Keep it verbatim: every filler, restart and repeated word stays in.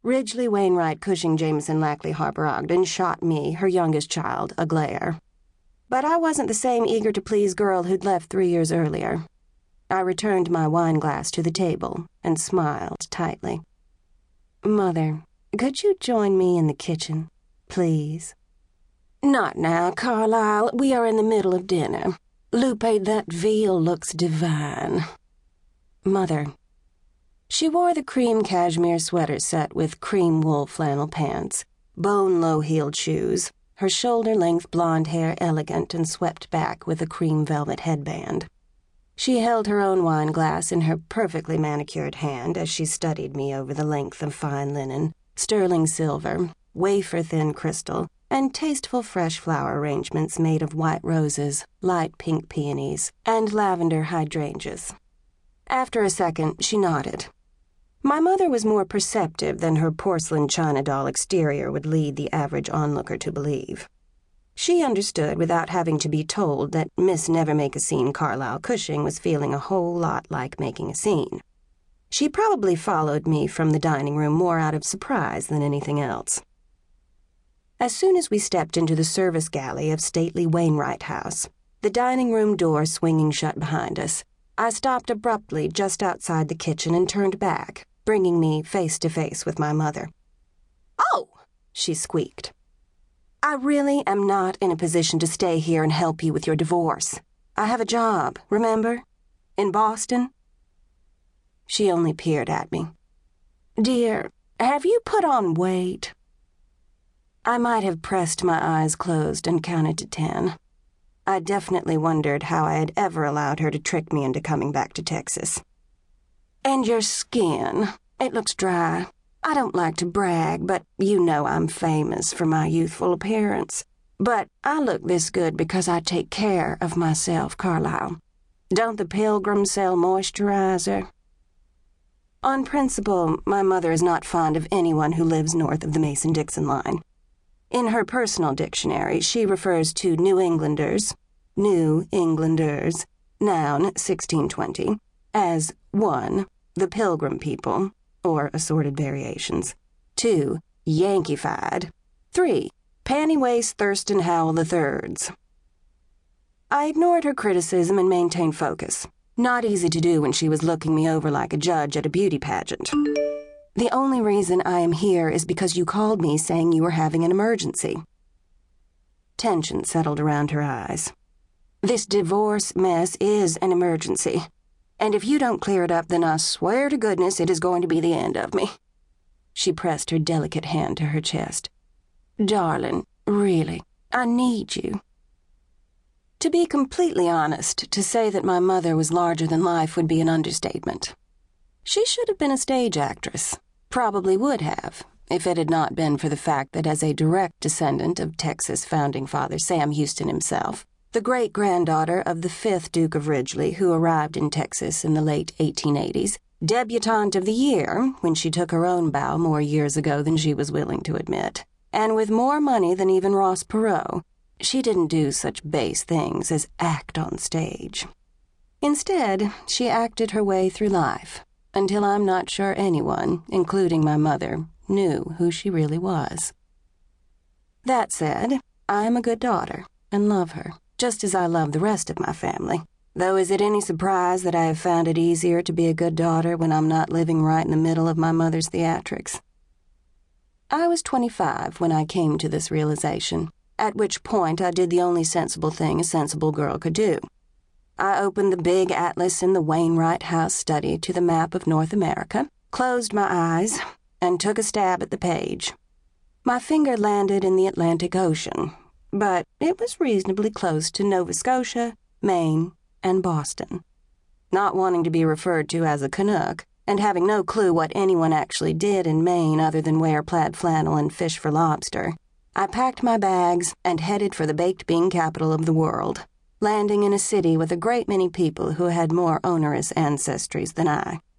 Ridgely, Wainwright, Cushing, Jameson, Lackley, Harper, Ogden shot me, her youngest child, a glare. But I wasn't the same eager-to-please girl who'd left three years earlier. I returned my wine glass to the table and smiled tightly. "Mother, could you join me in the kitchen, please?" "Not now, Carlyle. We are in the middle of dinner. Lupe, that veal looks divine." "Mother." She wore the cream cashmere sweater set with cream wool flannel pants, bone low-heeled shoes, her shoulder-length blonde hair elegant and swept back with a cream velvet headband. She held her own wine glass in her perfectly manicured hand as she studied me over the length of fine linen, sterling silver, wafer-thin crystal, and tasteful fresh flower arrangements made of white roses, light pink peonies, and lavender hydrangeas. After a second, she nodded. My mother was more perceptive than her porcelain china doll exterior would lead the average onlooker to believe. She understood without having to be told that Miss Never-Make-a-Scene Carlyle Cushing was feeling a whole lot like making a scene. She probably followed me from the dining room more out of surprise than anything else. As soon as we stepped into the service galley of stately Wainwright House, the dining room door swinging shut behind us, I stopped abruptly just outside the kitchen and turned back, bringing me face to face with my mother. "Oh!" she squeaked. "I really am not in a position to stay here and help you with your divorce. I have a job, remember? In Boston." She only peered at me. "Dear, have you put on weight?" I might have pressed my eyes closed and counted to ten. I definitely wondered how I had ever allowed her to trick me into coming back to Texas. "And your skin, it looks dry. I don't like to brag, but you know I'm famous for my youthful appearance. But I look this good because I take care of myself, Carlyle. Don't the Pilgrims sell moisturizer?" On principle, my mother is not fond of anyone who lives north of the Mason-Dixon line. In her personal dictionary, she refers to New Englanders, New Englanders, noun sixteen twenty, as one, the Pilgrim people, or assorted variations, two, Yankeefied, three, Pantywaist Thurston Howell the Thirds. I ignored her criticism and maintained focus. Not easy to do when she was looking me over like a judge at a beauty pageant. "The only reason I am here is because you called me saying you were having an emergency." Tension settled around her eyes. "This divorce mess is an emergency. And if you don't clear it up, then I swear to goodness it is going to be the end of me." She pressed her delicate hand to her chest. "Darling, really, I need you." To be completely honest, to say that my mother was larger than life would be an understatement. She should have been a stage actress. Probably would have, if it had not been for the fact that as a direct descendant of Texas founding father Sam Houston himself, the great-granddaughter of the fifth Duke of Ridgely, who arrived in Texas in the late eighteen eighties, debutante of the year when she took her own bow more years ago than she was willing to admit, and with more money than even Ross Perot, she didn't do such base things as act on stage. Instead, she acted her way through life, until I'm not sure anyone, including my mother, knew who she really was. That said, I am a good daughter and love her, just as I love the rest of my family. Though is it any surprise that I have found it easier to be a good daughter when I'm not living right in the middle of my mother's theatrics? I was twenty-five when I came to this realization, at which point I did the only sensible thing a sensible girl could do. I opened the big atlas in the Wainwright House study to the map of North America, closed my eyes, and took a stab at the page. My finger landed in the Atlantic Ocean, but it was reasonably close to Nova Scotia, Maine, and Boston. Not wanting to be referred to as a Canuck, and having no clue what anyone actually did in Maine other than wear plaid flannel and fish for lobster, I packed my bags and headed for the baked bean capital of the world, landing in a city with a great many people who had more onerous ancestries than I.